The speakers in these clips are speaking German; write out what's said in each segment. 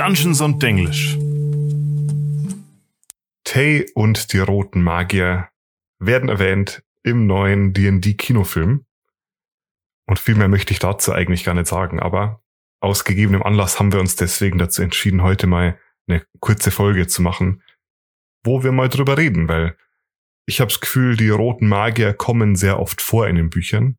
Dungeons und Denglisch. Tay und die roten Magier werden erwähnt im neuen D&D-Kinofilm. Und viel mehr möchte ich dazu eigentlich gar nicht sagen, aber aus gegebenem Anlass haben wir uns deswegen dazu entschieden, heute mal eine kurze Folge zu machen, wo wir mal drüber reden, weil ich habe das Gefühl, die roten Magier kommen sehr oft vor in den Büchern.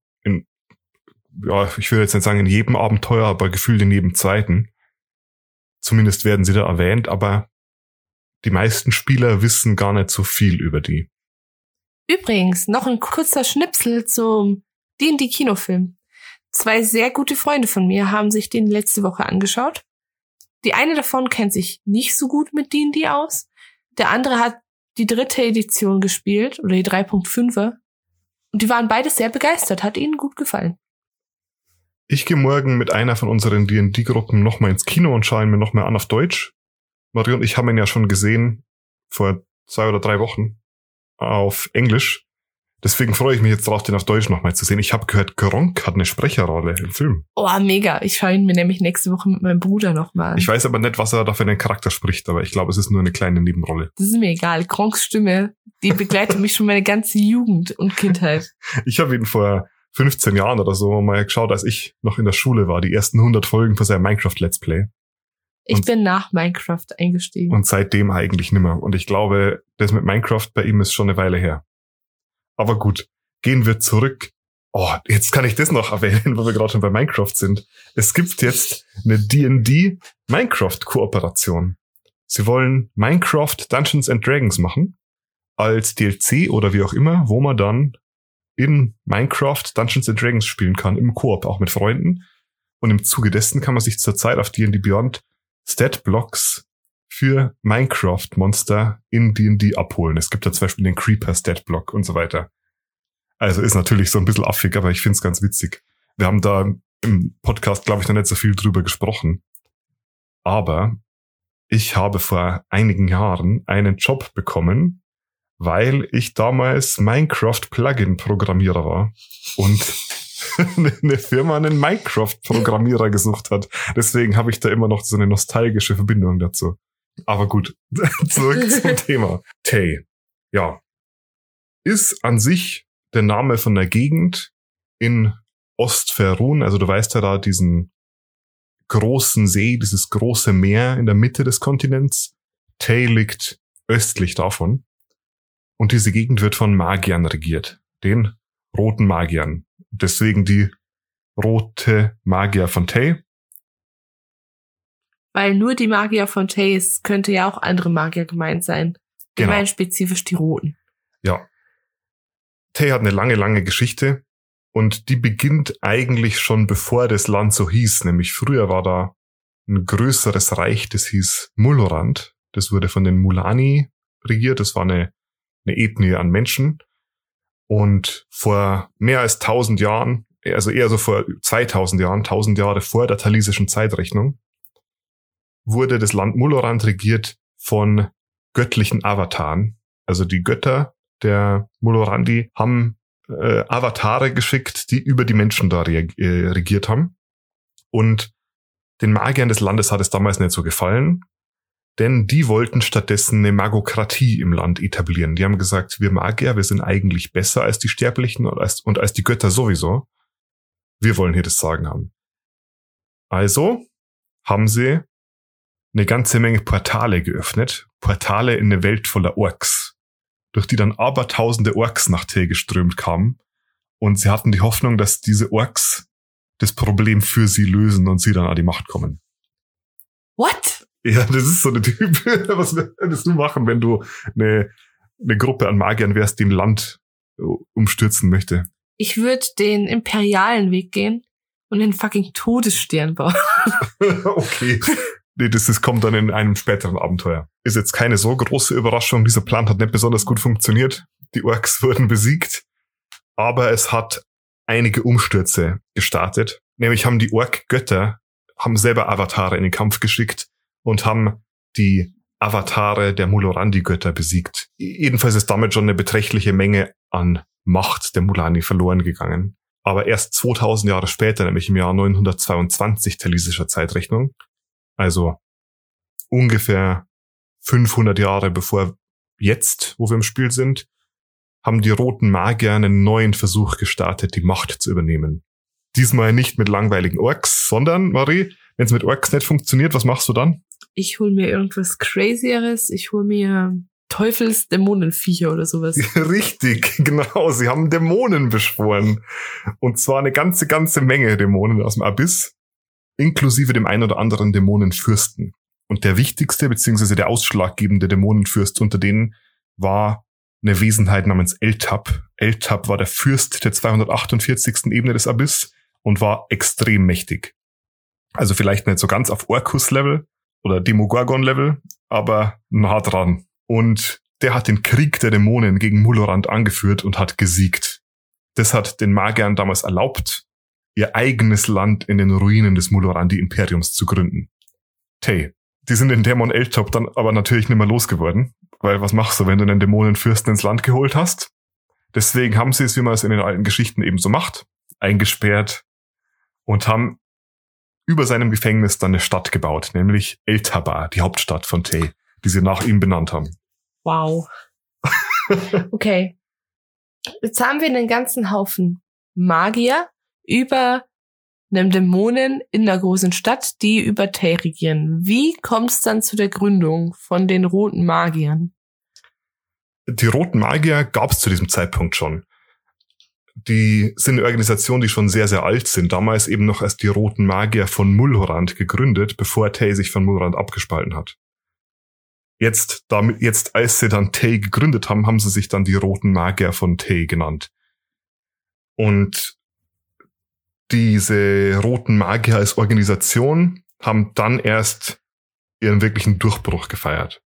Ich will jetzt nicht sagen in jedem Abenteuer, aber gefühlt in jedem zweiten. Zumindest werden sie da erwähnt, aber die meisten Spieler wissen gar nicht so viel über die. Übrigens, noch ein kurzer Schnipsel zum D&D-Kinofilm. 2 sehr gute Freunde von mir haben sich den letzte Woche angeschaut. Die eine davon kennt sich nicht so gut mit D&D aus. Der andere hat die 3. Edition gespielt, oder die 3.5er. Und die waren beide sehr begeistert, hat ihnen gut gefallen. Ich gehe morgen mit einer von unseren D&D-Gruppen nochmal ins Kino und schaue ihn mir nochmal an auf Deutsch. Marie und ich haben ihn ja schon gesehen, vor 2 oder 3 Wochen, auf Englisch. Deswegen freue ich mich jetzt drauf, den auf Deutsch nochmal zu sehen. Ich habe gehört, Gronk hat eine Sprecherrolle im Film. Oh, mega. Ich schaue ihn mir nämlich nächste Woche mit meinem Bruder nochmal an. Ich weiß aber nicht, was er da für einen Charakter spricht, aber ich glaube, es ist nur eine kleine Nebenrolle. Das ist mir egal. Gronks Stimme, die begleitet mich schon meine ganze Jugend und Kindheit. Ich habe ihn vor 15 Jahren oder so mal geschaut, als ich noch in der Schule war, die ersten 100 Folgen von seinem Minecraft-Let's Play. Ich bin nach Minecraft eingestiegen. Und seitdem eigentlich nimmer. Und ich glaube, das mit Minecraft bei ihm ist schon eine Weile her. Aber gut, gehen wir zurück. Oh, jetzt kann ich das noch erwähnen, weil wir gerade schon bei Minecraft sind. Es gibt jetzt eine D&D-Minecraft-Kooperation. Sie wollen Minecraft Dungeons and Dragons machen, als DLC oder wie auch immer, wo man dann in Minecraft Dungeons and Dragons spielen kann, im Koop, auch mit Freunden. Und im Zuge dessen kann man sich zurzeit auf D&D Beyond Statblocks für Minecraft-Monster in D&D abholen. Es gibt da zum Beispiel den Creeper-Statblock und so weiter. Also ist natürlich so ein bisschen affig, aber ich finde es ganz witzig. Wir haben da im Podcast, glaube ich, noch nicht so viel drüber gesprochen. Aber ich habe vor einigen Jahren einen Job bekommen, weil ich damals Minecraft-Plugin-Programmierer war und eine Firma einen Minecraft-Programmierer gesucht hat. Deswegen habe ich da immer noch so eine nostalgische Verbindung dazu. Aber gut, zurück zum Thema. Tay, ja, ist an sich der Name von der Gegend in Ostferun. Also du weißt ja da diesen großen See, dieses große Meer in der Mitte des Kontinents. Tay liegt östlich davon. Und diese Gegend wird von Magiern regiert, den roten Magiern. Deswegen die rote Magier von Tay. Weil nur die Magier von Tay ist, könnte ja auch andere Magier gemeint sein. Genau. Gemeint spezifisch die Roten. Ja. Tay hat eine lange, lange Geschichte und die beginnt eigentlich schon bevor das Land so hieß. Nämlich früher war da ein größeres Reich, das hieß Mulorand. Das wurde von den Mulani regiert. Das war eine Ethnie an Menschen. Und vor mehr als 1000 Jahren, also eher so vor 2000 Jahren, 1000 Jahre vor der talisischen Zeitrechnung, wurde das Land Mulorand regiert von göttlichen Avataren. Also die Götter der Mulorandi haben Avatare geschickt, die über die Menschen da regiert haben. Und den Magiern des Landes hat es damals nicht so gefallen, denn die wollten stattdessen eine Magokratie im Land etablieren. Die haben gesagt, wir Magier, wir sind eigentlich besser als die Sterblichen und als die Götter sowieso. Wir wollen hier das Sagen haben. Also haben sie eine ganze Menge Portale geöffnet. Portale in eine Welt voller Orks, durch die dann abertausende Orks nach Tay geströmt kamen. Und sie hatten die Hoffnung, dass diese Orks das Problem für sie lösen und sie dann an die Macht kommen. What? Ja, das ist so eine Typ. Was würdest du machen, wenn du eine Gruppe an Magiern wärst, die ein Land umstürzen möchte? Ich würde den imperialen Weg gehen und den fucking Todesstern bauen. Okay. Nee, das kommt dann in einem späteren Abenteuer. Ist jetzt keine so große Überraschung. Dieser Plan hat nicht besonders gut funktioniert. Die Orks wurden besiegt. Aber es hat einige Umstürze gestartet. Nämlich haben die Ork-Götter selber Avatare in den Kampf geschickt und haben die Avatare der Mulorandi-Götter besiegt. Jedenfalls ist damit schon eine beträchtliche Menge an Macht der Mulani verloren gegangen. Aber erst 2000 Jahre später, nämlich im Jahr 922 talisischer Zeitrechnung, also ungefähr 500 Jahre bevor jetzt, wo wir im Spiel sind, haben die roten Magier einen neuen Versuch gestartet, die Macht zu übernehmen. Diesmal nicht mit langweiligen Orks, sondern, Marie, wenn es mit Orks nicht funktioniert, was machst du dann? Ich hol mir irgendwas Crazieres. Ich hol mir Teufelsdämonenviecher oder sowas. Richtig, genau. Sie haben Dämonen beschworen. Und zwar eine ganze Menge Dämonen aus dem Abyss, inklusive dem ein oder anderen Dämonenfürsten. Und der wichtigste, beziehungsweise der ausschlaggebende Dämonenfürst unter denen war eine Wesenheit namens Eltab. Eltab war der Fürst der 248. Ebene des Abyss und war extrem mächtig. Also vielleicht nicht so ganz auf Orcus-Level oder Demogorgon-Level, aber nah dran. Und der hat den Krieg der Dämonen gegen Mulhorand angeführt und hat gesiegt. Das hat den Magiern damals erlaubt, ihr eigenes Land in den Ruinen des Mulhorandi-Imperiums zu gründen. Tay. Die sind den Dämon Eltab dann aber natürlich nicht mehr losgeworden, weil was machst du, wenn du einen Dämonenfürsten ins Land geholt hast? Deswegen haben sie es, wie man es in den alten Geschichten eben so macht, eingesperrt und haben über seinem Gefängnis dann eine Stadt gebaut, nämlich Eltabar, die Hauptstadt von Tay, die sie nach ihm benannt haben. Wow. Okay. Jetzt haben wir einen ganzen Haufen Magier über einem Dämonen in einer großen Stadt, die über Tay regieren. Wie kommt es dann zu der Gründung von den roten Magiern? Die roten Magier gab es zu diesem Zeitpunkt schon. Die sind eine Organisation, die schon sehr, sehr alt sind. Damals eben noch als die roten Magier von Mulhorand gegründet, bevor Tay sich von Mulhorand abgespalten hat. Jetzt, als sie dann Tay gegründet haben, haben sie sich dann die roten Magier von Tay genannt. Und diese roten Magier als Organisation haben dann erst ihren wirklichen Durchbruch gefeiert.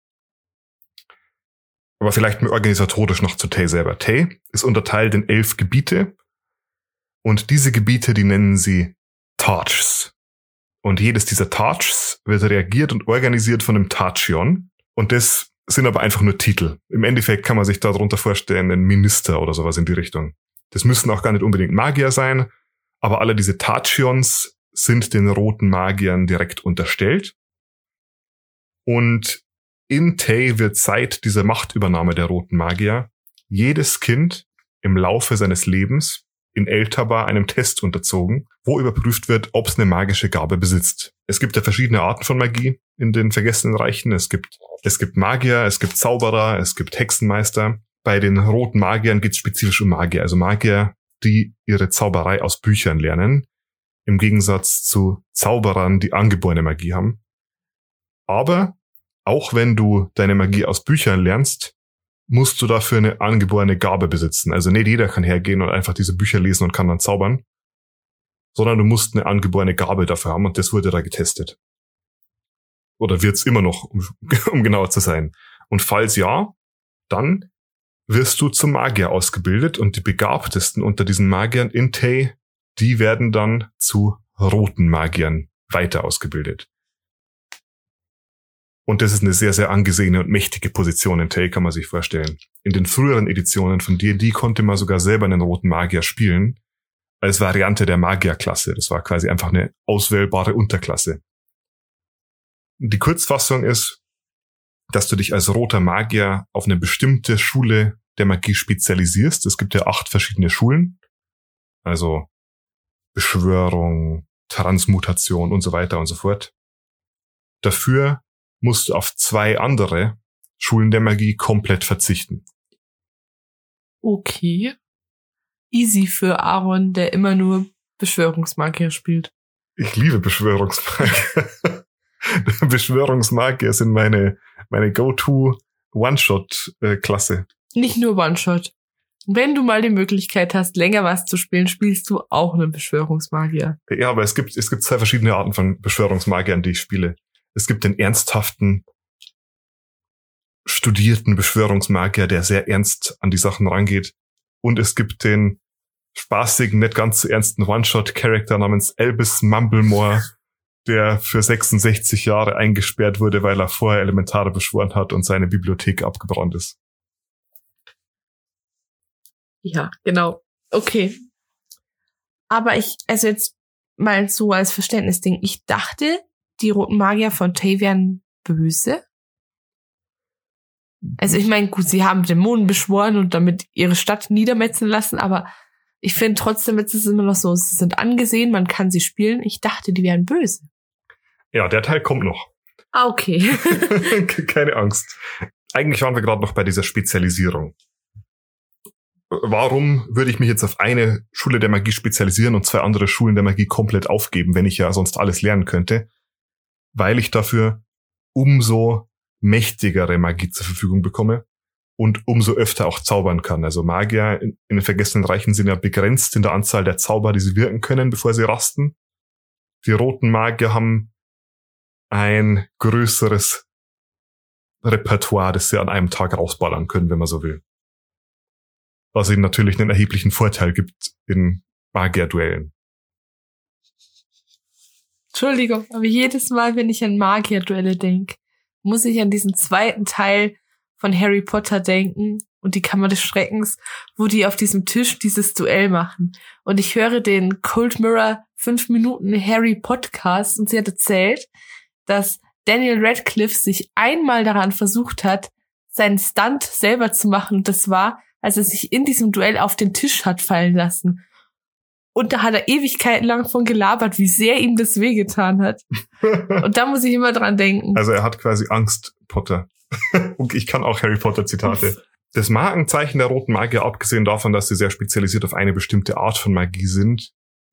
Aber vielleicht mal organisatorisch noch zu Tay selber. Tay ist unterteilt in 11 Gebiete und diese Gebiete, die nennen sie Tarchs. Und jedes dieser Tarchs wird reagiert und organisiert von einem Tarchion und das sind aber einfach nur Titel. Im Endeffekt kann man sich darunter vorstellen, ein Minister oder sowas in die Richtung. Das müssen auch gar nicht unbedingt Magier sein, aber alle diese Tarchions sind den roten Magiern direkt unterstellt. Und in Tay wird seit dieser Machtübernahme der roten Magier jedes Kind im Laufe seines Lebens in Eltabar einem Test unterzogen, wo überprüft wird, ob es eine magische Gabe besitzt. Es gibt ja verschiedene Arten von Magie in den Vergessenen Reichen. Es gibt Magier, es gibt Zauberer, es gibt Hexenmeister. Bei den roten Magiern geht es spezifisch um Magier, also Magier, die ihre Zauberei aus Büchern lernen, im Gegensatz zu Zauberern, die angeborene Magie haben. Aber auch wenn du deine Magie aus Büchern lernst, musst du dafür eine angeborene Gabe besitzen. Also nicht jeder kann hergehen und einfach diese Bücher lesen und kann dann zaubern, sondern du musst eine angeborene Gabe dafür haben und das wurde da getestet. Oder wird's immer noch, um genauer zu sein. Und falls ja, dann wirst du zum Magier ausgebildet und die Begabtesten unter diesen Magiern in Tay, die werden dann zu roten Magiern weiter ausgebildet. Und das ist eine sehr, sehr angesehene und mächtige Position in Tay, kann man sich vorstellen. In den früheren Editionen von D&D konnte man sogar selber einen roten Magier spielen, als Variante der Magierklasse. Das war quasi einfach eine auswählbare Unterklasse. Die Kurzfassung ist, dass du dich als roter Magier auf eine bestimmte Schule der Magie spezialisierst. Es gibt ja 8 verschiedene Schulen. Also Beschwörung, Transmutation und so weiter und so fort. Dafür musst du auf 2 andere Schulen der Magie komplett verzichten. Okay. Easy für Aaron, der immer nur Beschwörungsmagier spielt. Ich liebe Beschwörungsmagier. Beschwörungsmagier sind meine Go-To One-Shot-Klasse. Nicht nur One-Shot. Wenn du mal die Möglichkeit hast, länger was zu spielen, spielst du auch einen Beschwörungsmagier. Ja, aber es gibt 2 verschiedene Arten von Beschwörungsmagiern, die ich spiele. Es gibt den ernsthaften, studierten Beschwörungsmagier, der sehr ernst an die Sachen rangeht. Und es gibt den spaßigen, nicht ganz so ernsten One-Shot-Charakter namens Albus Mumblemore, der für 66 Jahre eingesperrt wurde, weil er vorher Elementare beschworen hat und seine Bibliothek abgebrannt ist. Ja, genau. Okay. Aber also jetzt mal so als Verständnisding. Ich dachte, die roten Magier von Tay wären böse? Also ich meine, gut, sie haben Dämonen beschworen und damit ihre Stadt niedermetzeln lassen, aber ich finde trotzdem, jetzt ist es immer noch so, sie sind angesehen, man kann sie spielen. Ich dachte, die wären böse. Ja, der Teil kommt noch. Ah, okay. Keine Angst. Eigentlich waren wir gerade noch bei dieser Spezialisierung. Warum würde ich mich jetzt auf eine Schule der Magie spezialisieren und 2 andere Schulen der Magie komplett aufgeben, wenn ich ja sonst alles lernen könnte? Weil ich dafür umso mächtigere Magie zur Verfügung bekomme und umso öfter auch zaubern kann. Also Magier in den vergessenen Reichen sind ja begrenzt in der Anzahl der Zauber, die sie wirken können, bevor sie rasten. Die roten Magier haben ein größeres Repertoire, das sie an einem Tag rausballern können, wenn man so will. Was ihnen natürlich einen erheblichen Vorteil gibt in Magierduellen. Entschuldigung, aber jedes Mal, wenn ich an Magierduelle denke, muss ich an diesen 2. Teil von Harry Potter denken und die Kammer des Schreckens, wo die auf diesem Tisch dieses Duell machen. Und ich höre den Cold Mirror 5 Minuten Harry Podcast und sie hat erzählt, dass Daniel Radcliffe sich einmal daran versucht hat, seinen Stunt selber zu machen. Und das war, als er sich in diesem Duell auf den Tisch hat fallen lassen. Und da hat er Ewigkeiten lang von gelabert, wie sehr ihm das wehgetan hat. Und da muss ich immer dran denken. Also er hat quasi Angst, Potter. Und ich kann auch Harry Potter Zitate. Das Markenzeichen der roten Magier, abgesehen davon, dass sie sehr spezialisiert auf eine bestimmte Art von Magie sind,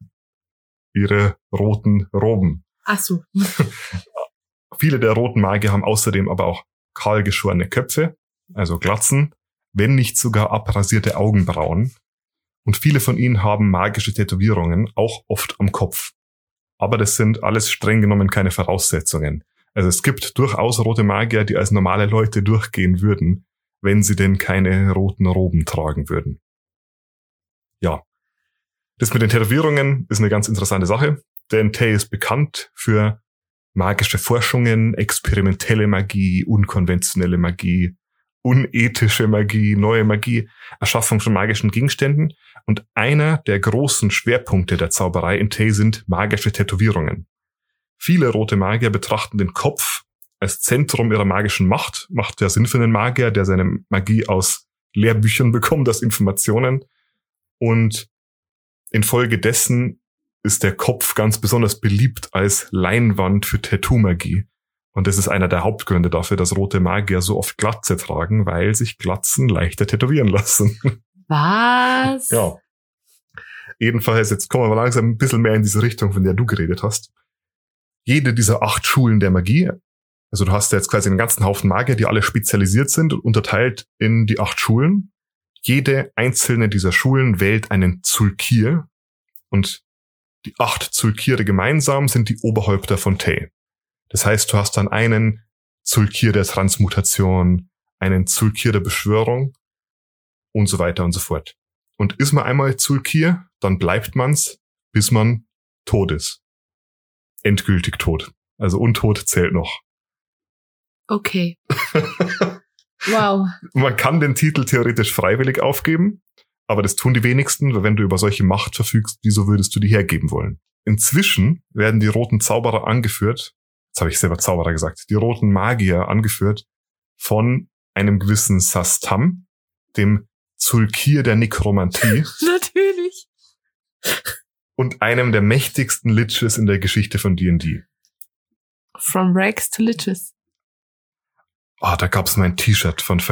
ihre roten Roben. Ach so. Viele der roten Magier haben außerdem aber auch kahlgeschorene Köpfe, also Glatzen, wenn nicht sogar abrasierte Augenbrauen. Und viele von ihnen haben magische Tätowierungen, auch oft am Kopf. Aber das sind alles streng genommen keine Voraussetzungen. Also es gibt durchaus rote Magier, die als normale Leute durchgehen würden, wenn sie denn keine roten Roben tragen würden. Ja, das mit den Tätowierungen ist eine ganz interessante Sache, denn Tay ist bekannt für magische Forschungen, experimentelle Magie, unkonventionelle Magie, unethische Magie, neue Magie, Erschaffung von magischen Gegenständen. Und einer der großen Schwerpunkte der Zauberei in Tay sind magische Tätowierungen. Viele rote Magier betrachten den Kopf als Zentrum ihrer magischen Macht. Macht ja Sinn für einen Magier, der seine Magie aus Lehrbüchern bekommt, aus Informationen. Und infolgedessen ist der Kopf ganz besonders beliebt als Leinwand für Tattoo-Magie. Und das ist einer der Hauptgründe dafür, dass rote Magier so oft Glatze tragen, weil sich Glatzen leichter tätowieren lassen. Was? Ja. Jedenfalls, jetzt kommen wir mal langsam ein bisschen mehr in diese Richtung, von der du geredet hast. Jede dieser 8 Schulen der Magie, also du hast ja jetzt quasi einen ganzen Haufen Magier, die alle spezialisiert sind und unterteilt in die 8 Schulen. Jede einzelne dieser Schulen wählt einen Zulkir und die 8 Zulkire gemeinsam sind die Oberhäupter von Tay. Das heißt, du hast dann einen Zulkir der Transmutation, einen Zulkir der Beschwörung und so weiter und so fort. Und ist man einmal Zulkir, dann bleibt man's, bis man tot ist. Endgültig tot. Also untot zählt noch. Okay. Wow. Man kann den Titel theoretisch freiwillig aufgeben, aber das tun die wenigsten, weil wenn du über solche Macht verfügst, wieso würdest du die hergeben wollen? Inzwischen werden die roten Zauberer angeführt, jetzt habe ich selber Zauberer gesagt, die roten Magier angeführt von einem gewissen Sastam, dem Zulkir der Nekromantie. Natürlich. Und einem der mächtigsten Liches in der Geschichte von D&D. From Rags to Liches. Ah, da gab's mal ein T-Shirt von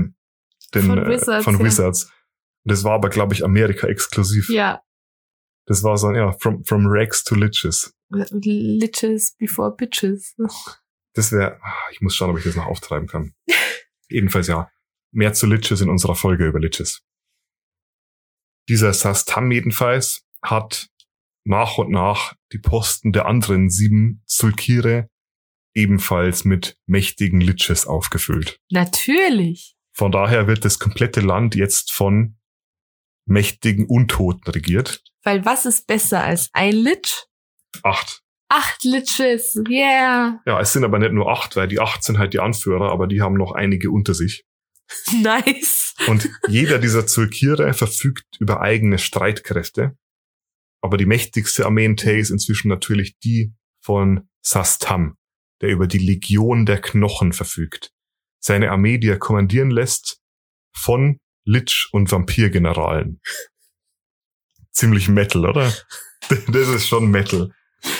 Wizards. Das war aber, glaube ich, Amerika exklusiv. Ja. Das war so, ja, from Rags to Liches. Liches before Bitches. Das wäre, ich muss schauen, ob ich das noch auftreiben kann. Jedenfalls ja, mehr zu Liches in unserer Folge über Liches. Dieser Sastam jedenfalls hat nach und nach die Posten der anderen 7 Zulkire ebenfalls mit mächtigen Liches aufgefüllt. Natürlich. Von daher wird das komplette Land jetzt von mächtigen Untoten regiert. Weil was ist besser als ein Lich? 8. 8 Liches, yeah. Ja, es sind aber nicht nur 8, weil die 8 sind halt die Anführer, aber die haben noch einige unter sich. Nice. Und jeder dieser Zulkire verfügt über eigene Streitkräfte. Aber die mächtigste Armee in Tay ist inzwischen natürlich die von Sastam. der über die Legion der Knochen verfügt. Seine Armee, die er kommandieren lässt von Lich- und Vampirgeneralen. Ziemlich Metal, oder? Das ist schon Metal.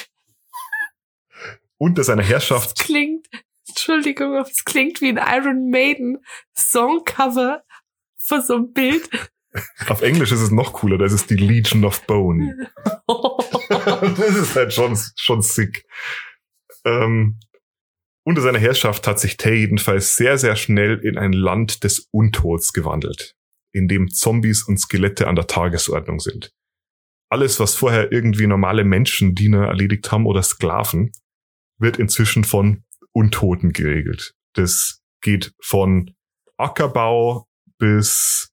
Unter seiner Herrschaft... Es klingt wie ein Iron Maiden Songcover von so einem Bild. Auf Englisch ist es noch cooler, das ist die Legion of Bone. Das ist halt schon sick. Unter seiner Herrschaft hat sich Tay jedenfalls sehr, sehr schnell in ein Land des Untods gewandelt, in dem Zombies und Skelette an der Tagesordnung sind. Alles, was vorher irgendwie normale Menschendiener erledigt haben oder Sklaven, wird inzwischen von Untoten geregelt. Das geht von Ackerbau bis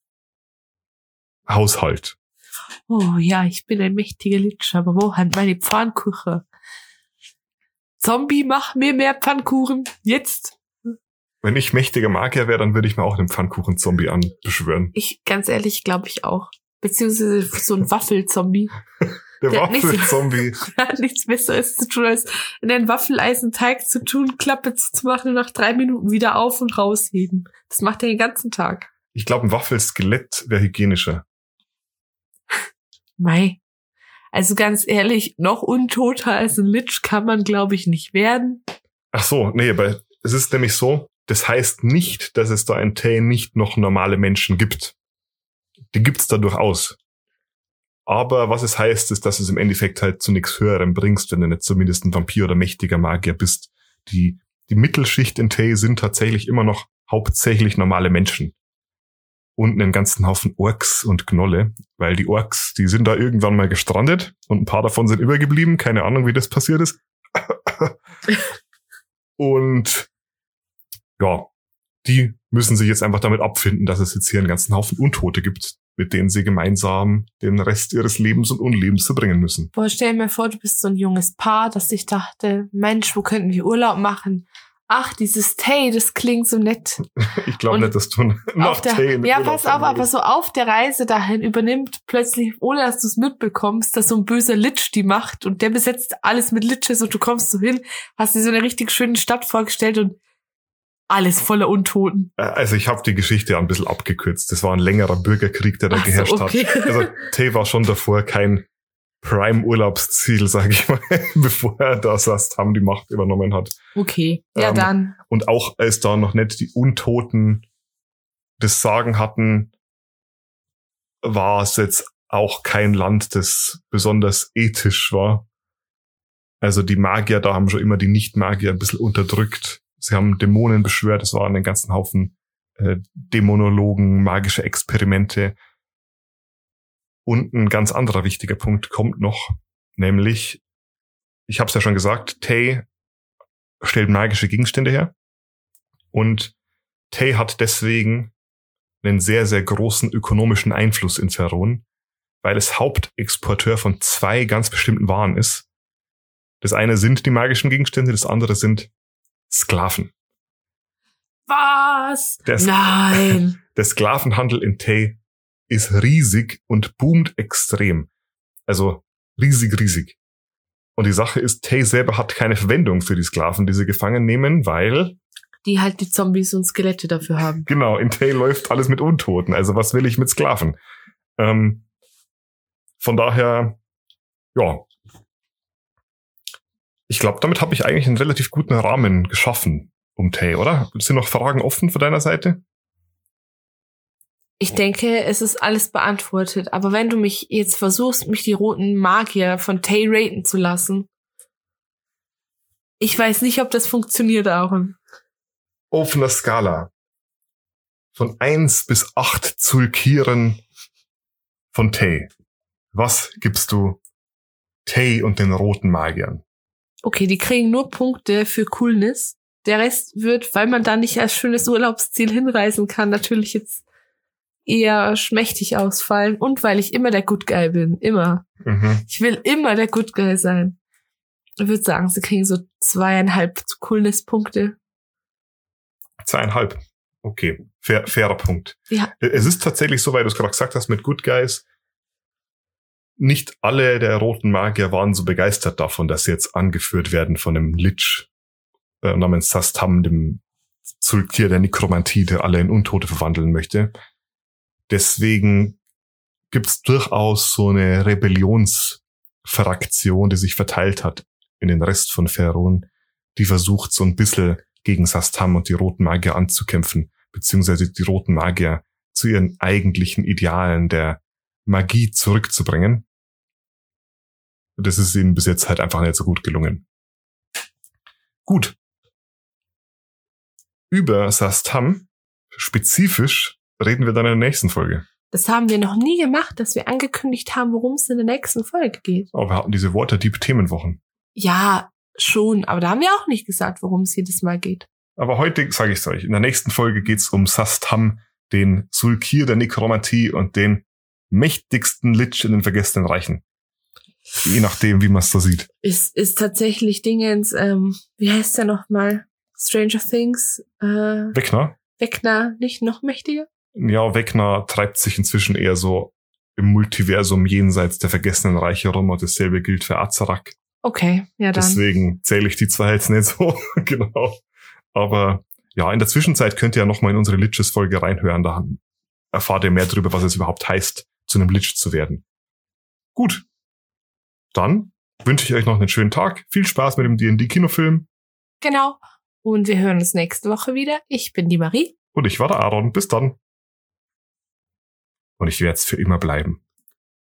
Haushalt. Oh ja, ich bin ein mächtiger Lich, aber wo hat meine Pfannkuchen? Zombie, mach mir mehr Pfannkuchen. Jetzt. Wenn ich mächtiger Magier wäre, dann würde ich mir auch einen Pfannkuchen-Zombie anbeschwören. Ganz ehrlich, glaube ich auch. Beziehungsweise so ein Waffelzombie. Der Waffelzombie. Der hat nichts Besseres zu tun, als in einen Waffeleisenteig zu tun, Klappe zu machen und nach 3 Minuten wieder auf und rausheben. Das macht er den ganzen Tag. Ich glaube, ein Waffelskelett wäre hygienischer. Mei. Also ganz ehrlich, noch untoter als ein Lich kann man, glaube ich, nicht werden. Ach so, nee, aber es ist nämlich so, das heißt nicht, dass es da in Tay nicht noch normale Menschen gibt. Die gibt's da durchaus. Aber was es heißt, ist, dass es im Endeffekt halt zu nichts Höherem bringst, wenn du nicht zumindest ein Vampir oder mächtiger Magier bist. Die Mittelschicht in Tay sind tatsächlich immer noch hauptsächlich normale Menschen. Und einen ganzen Haufen Orks und Gnolle, weil die Orks, die sind da irgendwann mal gestrandet und ein paar davon sind übergeblieben. Keine Ahnung, wie das passiert ist. Und ja, die müssen sich jetzt einfach damit abfinden, dass es jetzt hier einen ganzen Haufen Untote gibt, mit denen sie gemeinsam den Rest ihres Lebens und Unlebens verbringen müssen. Boah, stell mir vor, du bist so ein junges Paar, das sich dachte, Mensch, wo könnten wir Urlaub machen? Ach, dieses Tay, das klingt so nett. Ich glaube nicht, dass du nach Tay... Ja, pass auf, aber so auf der Reise dahin übernimmt plötzlich, ohne dass du es mitbekommst, dass so ein böser Lich die macht und der besetzt alles mit Liches und du kommst so hin, hast dir so eine richtig schöne Stadt vorgestellt und alles voller Untoten. Also ich habe die Geschichte ein bisschen abgekürzt. Das war ein längerer Bürgerkrieg, der da geherrscht hat. Also Tay war schon davor kein Prime-Urlaubsziel, sage ich mal, bevor er da saß, haben die Macht übernommen hat. Okay, ja dann. Und auch als da noch nicht die Untoten das Sagen hatten, war es jetzt auch kein Land, das besonders ethisch war. Also die Magier, da haben schon immer die Nicht-Magier ein bisschen unterdrückt. Sie haben Dämonen beschwört, es waren einen ganzen Haufen Dämonologen, magische Experimente. Und ein ganz anderer wichtiger Punkt kommt noch, nämlich, ich habe es ja schon gesagt, Tay stellt magische Gegenstände her und Tay hat deswegen einen sehr, sehr großen ökonomischen Einfluss in Faerûn, weil es Hauptexporteur von 2 ganz bestimmten Waren ist. Das eine sind die magischen Gegenstände, das andere sind Sklaven. Was? Nein! Der Sklavenhandel in Tay ist riesig und boomt extrem. Also riesig. Und die Sache ist, Tay selber hat keine Verwendung für die Sklaven, die sie gefangen nehmen, weil... Die halt die Zombies und Skelette dafür haben. Genau, in Tay läuft alles mit Untoten. Also was will ich mit Sklaven? Von daher, ja. Ich glaube, damit habe ich eigentlich einen relativ guten Rahmen geschaffen um Tay, oder? Sind noch Fragen offen von deiner Seite? Ich denke, es ist alles beantwortet. Aber wenn du mich jetzt versuchst, mich die roten Magier von Tay raten zu lassen, ich weiß nicht, ob das funktioniert, Aaron. Auf einer Skala von 1 bis 8 Zulkieren von Tay. Was gibst du Tay und den roten Magiern? Okay, die kriegen nur Punkte für Coolness. Der Rest wird, weil man da nicht als schönes Urlaubsziel hinreisen kann, natürlich jetzt eher schmächtig ausfallen und weil ich immer der Good Guy bin. Immer. Mhm. Ich will immer der Good Guy sein. Ich würde sagen, sie kriegen so 2,5 Coolness-Punkte. 2,5. Okay. Fairer Punkt. Ja. Es ist tatsächlich so, weil du es gerade gesagt hast mit Good Guys, nicht alle der roten Magier waren so begeistert davon, dass sie jetzt angeführt werden von einem Lich namens Sastam, dem Sulkir der Nekromantie, der alle in Untote verwandeln möchte. Deswegen gibt's durchaus so eine Rebellionsfraktion, die sich verteilt hat in den Rest von Faerûn, die versucht, so ein bisschen gegen Sastam und die Roten Magier anzukämpfen, beziehungsweise die Roten Magier zu ihren eigentlichen Idealen der Magie zurückzubringen. Das ist ihnen bis jetzt halt einfach nicht so gut gelungen. Gut. Über Sastam spezifisch reden wir dann in der nächsten Folge. Das haben wir noch nie gemacht, dass wir angekündigt haben, worum es in der nächsten Folge geht. Aber wir hatten diese Waterdeep-Themenwochen. Ja, schon, aber da haben wir auch nicht gesagt, worum es jedes Mal geht. Aber heute sage ich es euch. In der nächsten Folge geht's um Sastam, den Sulkir der Nekromantie und den mächtigsten Lich in den Vergessenen Reichen. Je nachdem, wie man es so sieht. Ist tatsächlich Dingens, wie heißt der nochmal? Stranger Things? Vecna, nicht noch mächtiger? Ja, Vecna treibt sich inzwischen eher so im Multiversum jenseits der Vergessenen Reiche rum und dasselbe gilt für Azarak. Okay, ja dann. Deswegen zähle ich die zwei jetzt nicht so, genau. Aber ja, in der Zwischenzeit könnt ihr ja nochmal in unsere Liches-Folge reinhören, da erfahrt ihr mehr darüber, was es überhaupt heißt, zu einem Lich zu werden. Gut, dann wünsche ich euch noch einen schönen Tag, viel Spaß mit dem D&D-Kinofilm. Genau, und wir hören uns nächste Woche wieder. Ich bin die Marie. Und ich war der Aaron, bis dann. Und ich werde es für immer bleiben.